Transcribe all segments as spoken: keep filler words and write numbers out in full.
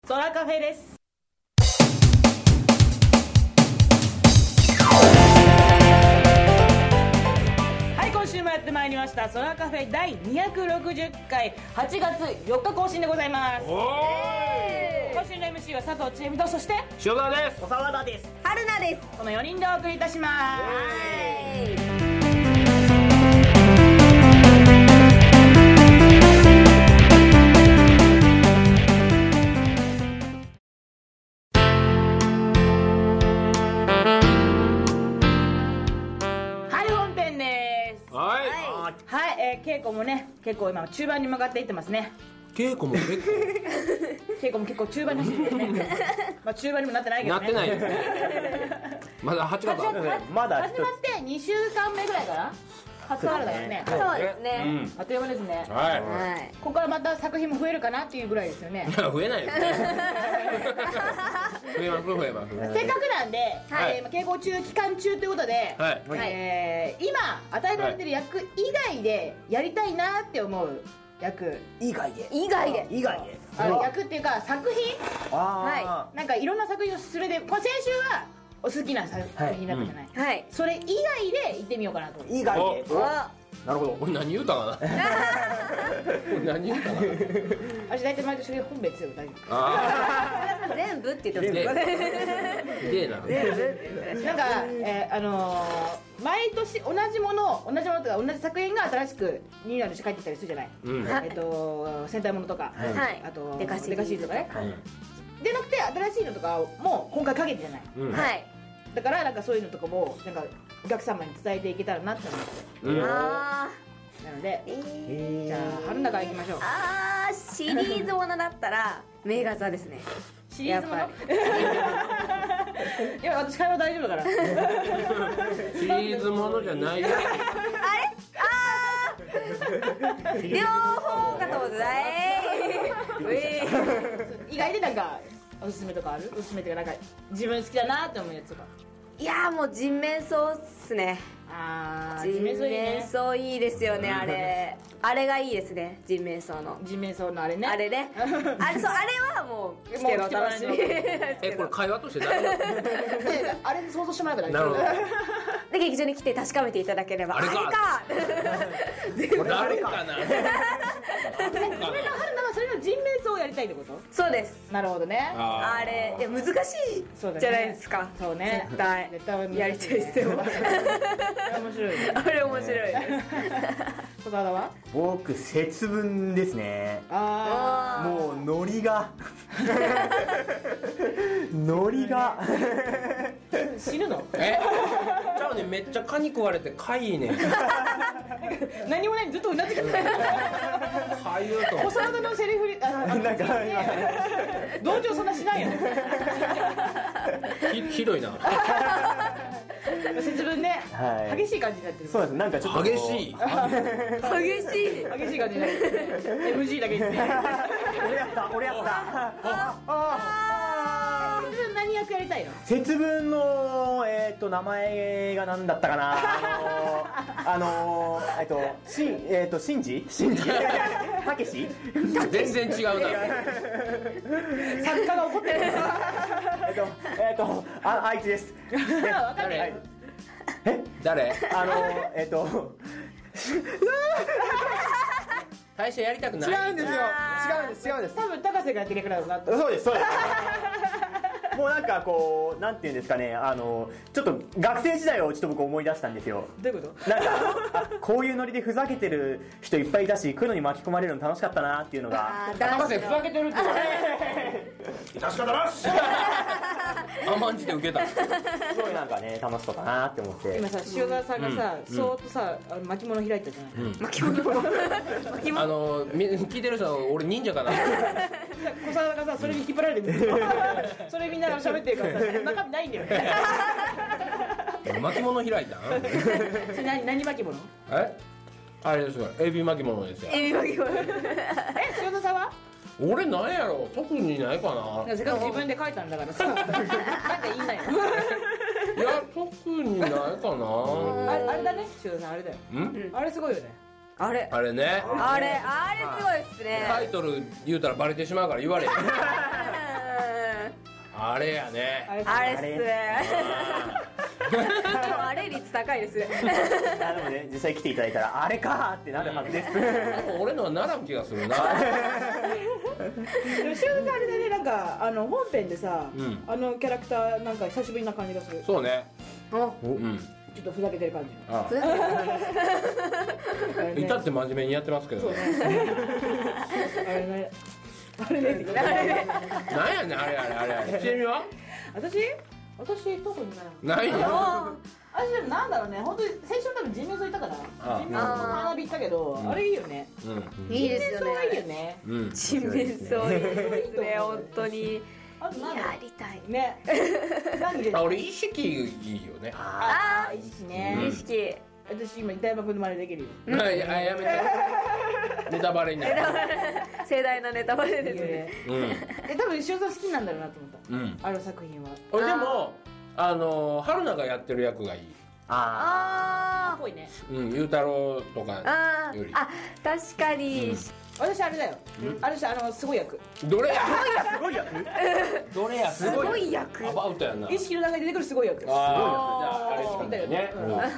ソラカフェです。はい、今週もやってまいりましたソラカフェだいにひゃくろくじゅっかいはちがつよっか更新でございます。今週の エムシー は佐藤千恵美と、そして塩沢です。 小沢田です。 春菜です。 このよにんでお送りいたします。はい、えー、稽古もね、結構今中盤に向かっていってますね。 稽古も結構稽古も結構中盤に走ってねまあ中盤にもなってないけどね。 なってないですねまだはちがつ始まってにしゅうかんめぐらいかな。初からだからね。 そうですね、 うん、 あっという間ですね。 はい、 はい、 ここからまた作品も増えるかなっていうぐらいですよね。 いや増えないですね増えます増えます。 せっかくなんで、 はい、 えー、稽古中期間中ということで、 はい、 えー、今与えられてる役以外でやりたいなって思う役以外で以外で以外であの役っていうか作品、 あなんかいろんな作品をするで、これ先週はお好きな作品だったじゃない、 はい、 それ以外で行ってみようかなと。 以外でなるほど。 俺何言うたかな俺何言うたかな私大体毎年本別よ。大丈夫。 ああ全部って言ってますねえななんか、えー、あのー、毎年同じもの同じものとか同じ作品が新しくリニューアルして帰ってきたりするじゃない、うん、えっと戦隊ものとか、 はい、 あとデカシリーズとかね、はい、でなくて新しいのとかも今回かけてじゃない、うん、はい、だからなんかそういうのとかもなんかお客様に伝えていけたらなって思って、うん、あなので、えー、じゃあ春菜からいきましょう。 あー、シリーズものだったらメガザですね。 シリーズものいや私会話大丈夫だからシリーズものじゃないよ。 あれあー両方かと思って意外でなんかおすすめとかある？おすすめっていうかなんか自分好きだなって思うやつとか。 いやーもう人面相っすね。 あー、 人面相いいですよね。あれあれがいいですね。人面相の人面相のあれね、 あれねあれそうあれはもう聞けろ楽しみえこれ会話として誰のあれで想像してもらえば大丈夫で劇場に来て確かめていただければ。 あれか誰かなそれの春菜はそれの人面相をやりたいってこと？ そうです。 なるほどね。 あれいや難しいじゃないですか。 そうね、 絶対絶対やりたいですよ。 面白いね。あれ面白いです小沢は？ 僕節分ですね。 ああもうノリがノリが死ぬの？ えじゃあねめっちゃ蚊に食われてかいいね何もないずっとうなずけてるかゆうと小沢のセリフなんか同情そんなしないよひひどいな節分ね、はい、激しい感じになってる。 そうです。なんかちょっと激しい激しい激しい感じになってるエムジー だけ言って俺やった俺やったああ節分何役やりたいの？ 節分のえっと名前が何だったかなあのー、えっとしんえっとしんじしんじたけし全然違うな作家が怒ってるえっとえっとああいつです誰え誰あのえっと大社やりたくない。 違うんですよ違うんです違うんです多分高瀬がやってくれるからなそうですそうですもうなんかこうなんていうんですかね、あのちょっと学生時代をちょっと僕思い出したんですよ。 どういうこと？ なんかあこういうノリでふざけてる人いっぱいいたし、来るのに巻き込まれるの楽しかったなっていうのが。 高瀬ふざけてるって致し方なし甘んじて受けた。 すごいなんかね楽しそうだなって思って。 今さ塩沢さんがさ、うん、そーっとさあの巻物開いたじゃない、うん、巻物巻物あの聞いてる人は俺忍者かな小沢がさそれに引っ張られてるそれみんなが喋ってるからさ中身ないんだよね巻物開いたそれ 何, 何巻物？ えあれですよエビ巻物ですよ。 エビ巻物え塩沢さんは？ 俺なんやろ特にないかな。 せっかく自分で書いたんだからさなんかいいんだよいや特にないかな。 あれ、あれだね塩沢さんあれだよ。んあれすごいよね。 あれあれねあれあれすごいっすね。 タイトル言うたらバレてしまうから言われへんあれやね。 あれあれっすね。今日あれ率高いですね。 なので実際来ていただいたらあれかーってなるはずです。 俺のはならん気がするな。 でもしゅんさんあれだね、なんかあの本編でさ、 うんあのキャラクターなんか久しぶりな感じがする。 そうね。 おうん。 ちょっとふざけてる感じ。 あふざけてるあれね至って真面目にやってますけどね。 あれね。あれね。 なんやねん、あれあれあれあれ。ちなみは私私特にない。 ないよ。 私でもなんだろうね、本当に先週多分人面相いたからあ人面相の花火行ったけど、 うんあれいいよね。 うん。 いいですよ人面相はいいよね。 ね。 うん。 人面相いいですね、本当に。 あと何やりたい。 ね。何であ、俺意識いいよね。 ああ、意識うんね。 意識。 私今板山君の真似できるよ。 あ、ややめて。ネタバレになる。 盛大なネタバレいいですね。 よね。 うん。 え、多分塩さん好きなんだろうなと思った。 うん。 あの作品は。 俺でも、あの春菜がやってる役がいい。 ああっぽいね。 うん、ゆうたろうとーかあよりー。あ、確かに。 私あれだよ。私あのすごい役。 どれや。 すごいやどれや。 すごい役。 アバウトやな。 意識の中で出てくるすごい役。 ああ、じゃああれしかないね。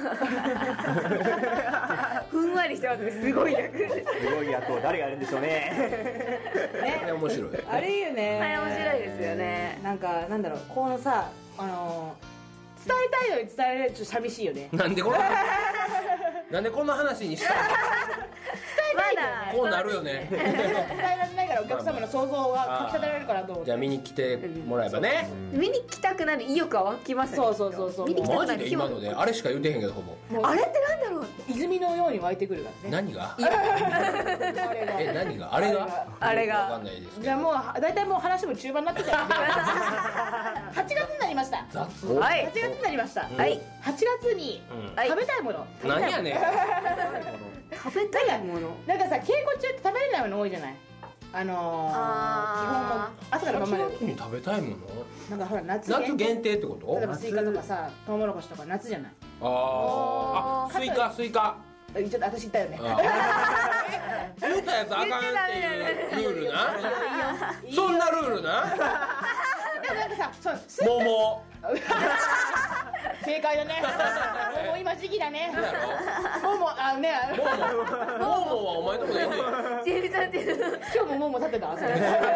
うんふんわりしてますね、すごい役。 すごい役を誰がやるんでしょうね。 ね、面白い。 あれいいよね。 あれ面白いですよね。 なんかなんだろう、このさ、あの伝えたいのに伝えられるとちょっと寂しいよね。 なんでこのなんでこんな話にしたの。 まだこうなるよね。 伝えられないからお客様の想像がかき立てられるかなと思って。 じゃあ見に来てもらえばね。 見に来たくなる意欲は湧きますね。 そうそうそうそう。 見に来たマジで今のであれしか言うてへんけどほぼ。 もうあれってなんだろう。 泉のように湧いてくるからね。 何が？ あれがえ、何が？あれが？ あれがわかんないですけど。 じゃあもう大体もう話も中盤になってきたんではちがつになりました。 雑。 はいはちがつになりました。 はいはちがつにうんはい食べたいもの。 何やねん。 食べたいもの。 なんかさ、稽古中って食べれないもの多いじゃない。あのー、 あ基本も朝から晩まで夏に食べたいもの？ なんかほら夏夏限定ってこと例え？ばスイカとかさ、トウモロコシとか夏じゃない。 あーあ、スイカスイカ。 えちょっと私言ったよね。 あー言うたやつあかんっていうルールな。そんなルールな。 でもなんかさ、そうスイ桃。 正解だね。もう今時期だね。 そうやろ。 もうもあのね、あのモーモーモーモーはお前のとこでいいねん。 ジェイミさんっていう。 今日ももも立ってた。それなんか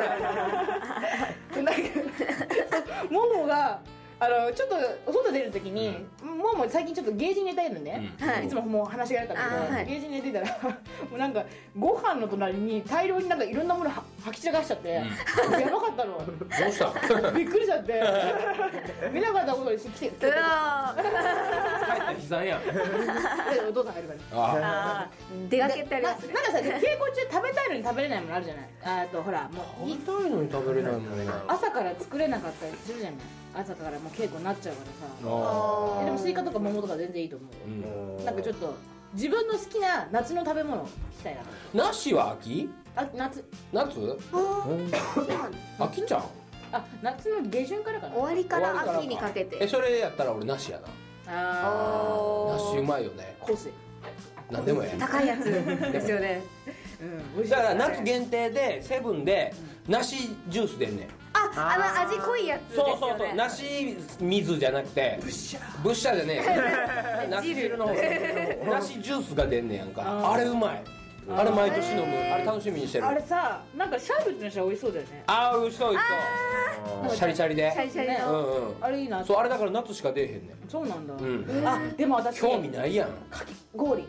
ももが。あのちょっとお外出るときに、もうもう最近ちょっとゲージに入れたいのね、 うんはいいつももう話があるからけど、 あーはいゲージに入れてたらもうなんかご飯の隣に大量になんかいろんなものは吐き散らかしちゃって、やばかったの。 どうした？ びっくりしちゃって見なかったことにして来てうわー。 帰った悲惨やん。 お父さんがいるからああー出かけてありなますね。 なんかさ、稽古中食べたいのに食べれないものあるじゃない。あとほらもあ。 うい食べたいのに食べれないものな。 朝から作れなかったりするじゃない。朝からもう稽古になっちゃうからさ。 あえでもスイカとか桃とか全然いいと思う。 ーうん。 なんかちょっと自分の好きな夏の食べ物を聞きたいなと。 梨は秋？ あ、夏。 夏？秋ちゃん？ あ、夏の下旬からかな。 終わりから秋にかけえ、 て。 それやったら俺梨やな。 あ梨うまいよね。 ー、香水。 なんでもええ。 高いやつですよね。 うん、美味しい。 だから夏限定でセブンで梨ジュース出んねん。 あ、あの味濃いやつですよね。 そうそうそう、梨水じゃなくてブッシャーブッシャーじゃねえよ。梨汁の方梨ジュースが出んねんやんか。 あーあれうまい。あれ毎年飲む。あれ楽しみにしてる。 あれさ、なんかシャーベットにしたら美味しそうだよね。 あー、美味しそう美味しそう。シャリシャリで。 シャリシャリねうの。 んうん。 あれいいな。 そう、あれだから夏しか出えへんねん。 そうなんだ。 んあ、でも私興味ないやん。 かき氷。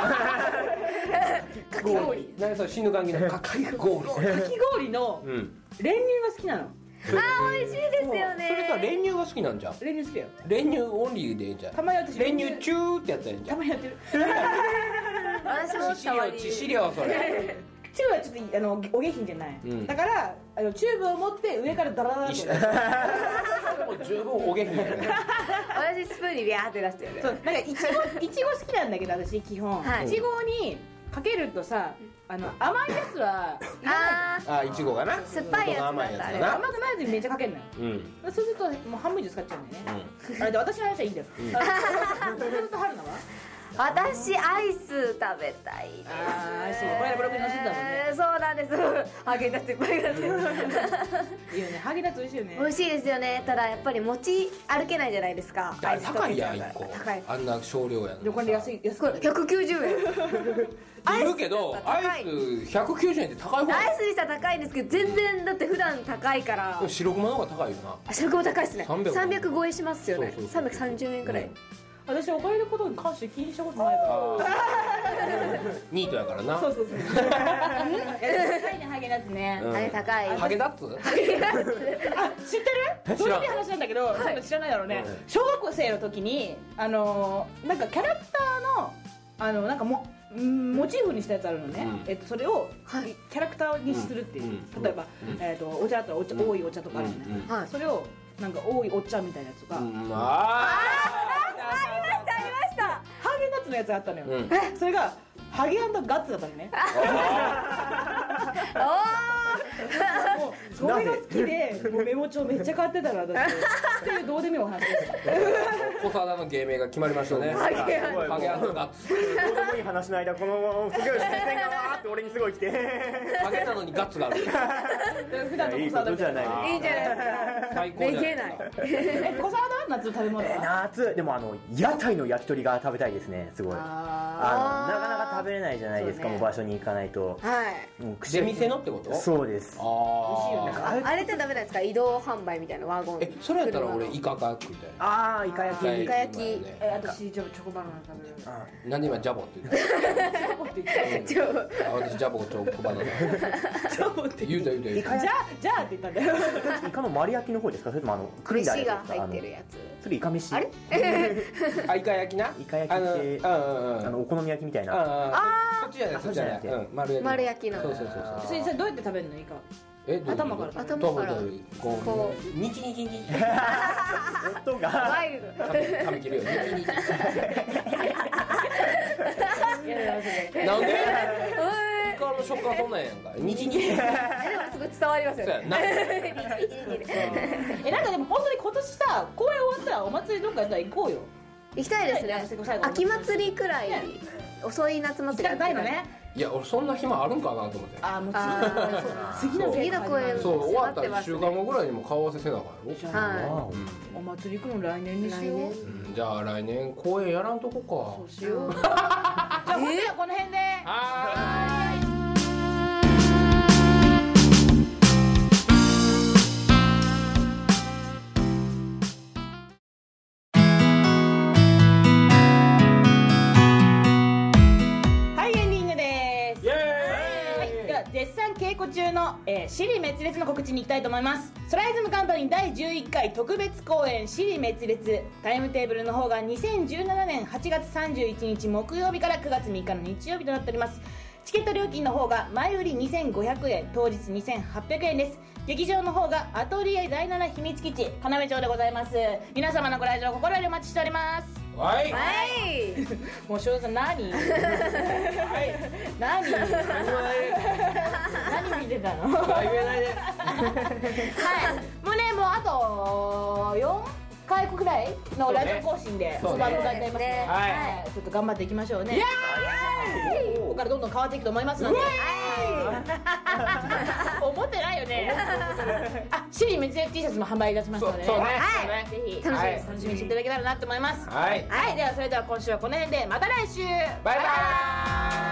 かき氷。何それ死ぬ感じのかき氷。 かき氷のうん。 練乳が好きなの。 あー、美味しいですよね。 それさ練乳が好きなんじゃん。 練乳好きだよ。 練乳オンリーでいいんじゃん。 たまに私練乳チューってやったらいいんじゃん。 たまにやってる。 私も致死量致死量それ。 チューブはちょっとあのお下品じゃない。 うんだからあのチューブを持って上からダラダラと。 一緒もう十分お下品やね。 私スプーンにビャーって出してる。 そうなんかいちごいちご好きなんだけど私基本。 はいいちごにかけるとさ、あの甘いやつはいらない。 あー、 あ、いちごがな。 酸っぱいやつだった甘いやつあれだな。 甘くないやつにめっちゃかけるのよ。 うん。 そうするともう半分以上使っちゃうんだよね。あれで私の話はいいんだよ。あそうすると春菜は？ 私アイス食べたいです。 あーアイスこれブログに載せてたもんね。 そうなんです。ハーゲンダッツいっぱい買って。 いいよね、ハーゲンダッツ美味しいよね。 美味しいですよね。ただやっぱり持ち歩けないじゃないですか。 だから高いやんいっこ。 高い。 あんな少量やん。 でこれで安い安い。 これひゃくきゅうじゅうえん。 言うけどアイスひゃくきゅうじゅうえんって高い方。 アイスにしたら高いんですけど全然だって普段高いから。 白熊の方が高いよな。 白熊高いですね。 さんびゃくさんびゃく超えしますよね。 そうそうそうさんびゃくさんじゅうえんくらい。 私お金のことに関して気にしたことないから。 ニートやからな。 そうそうそう。高いねハーゲンダッツね。 あれ高い。 ハゲダッツ？ あ、知ってる？どういう話なんだけど、そういうの知らないだろうね。小学生の時にあのなんかキャラクターのあのなんかもモチーフにしたやつあるのね。えっとそれをキャラクターにするっていう。例えばえっとお茶だったらお茶多いお茶とかあるのね。それをなんか多いお茶みたいなやつが。 あありましたありました。 ハーゲンダッツのやつがあったのよ。それがハゲ&ガッツだったのね。もうそれが好きでもうメモ帳めっちゃ買ってたらだってっていうどうでもいいお話です。 小沢の芸名が決まりましたね。ハゲ&ガッツ。 どうでもいい話の間このすごい視線がわーって俺にすごい来て。 ハゲなのにガッツがある。 普段の小沢だじゃないいいんじゃないですか。 最高じゃない。 めげない。 え、小沢の夏の食べ物は？ 夏でもあの屋台の焼き鳥が食べたいですね。すごい。あのなかなか食べれないじゃないですか。もう場所に行かないと。 はい。 出店のってこと？ そうです。 ああ。 あれってダメなんですか？移動販売みたいなワゴン。 え、それやったら俺イカか食いたい。 ああイカ焼き。 イカ焼き。 え、私チョコバナナ食べる。 なんで今ジャボって言った？ ジャボって言った。 ちょ私ジャボチョコバナナ。 ジャボって言うた言うた言うた。 じゃあじゃあって言ったんだよ。 イカの丸焼きの方ですか？それともあのくるんだ飯がやつですか？ 入ってるやつ。 それイカ飯。 あれ？ あ、イカ焼きな。 イカ焼きってあのあのお好み焼きみたいな。 ああ。そっちじゃないそっちじゃない。うん、丸焼き。 丸焼きの。 そうそうそうそう。 それそれどうやって食べるのイカ？ え、 頭から頭からこうニキニキニキ。 音がワイルド。 噛み切るよ。ニキニキ。なんで？イカの食感そんなんやんか。ニキニキ。 でもすごい伝わりますよね。 え、なんかでも本当に今年さ公演終わったらお祭りどっかやったら行こうよ。 行きたいですね。秋祭りくらい遅い夏祭り行きたいのね。 いや、俺そんな暇あるんかなと思って。 あ、もう次の次の公演そう終わったらいっしゅうかんごぐらいにも顔合わせせなあかんやろ。 はお祭り行くの来年にしよう。 じゃあ来年公演やらんとこか。 そうしよう。じゃあ本日はこの辺で。 はーい。 絶賛稽古中の、えー、シリ滅裂の告知に行きたいと思います。ソライズムカンパニーだいじゅういっかい特別公演シリ滅裂、タイムテーブルの方がにせんじゅうななねんはちがつさんじゅういちにち木曜日からくがつみっかの日曜日となっております。チケット料金の方が前売りにせんごひゃくえん、当日にせんはっぴゃくえんです。劇場の方がアトリエだいなな秘密基地要町でございます。皆様のご来場心よりお待ちしております。 はい。 はい。 もう翔さん何？はい。何？何見てたの？ はい、言えないです。 はい。もうね、もうあとよんかいくらいのラジオ更新でそば迎えていますね。はい。ちょっと頑張っていきましょうね。ここからどんどん変わっていくと思いますので。思ってないよね。あ、シリ滅裂 T シャツも販売いたしますのでね。 そうね。 ぜひ楽しみにしていただけたらなと思います。 はい。 はい。ではそれでは今週はこの辺でまた来週。 バイバイ。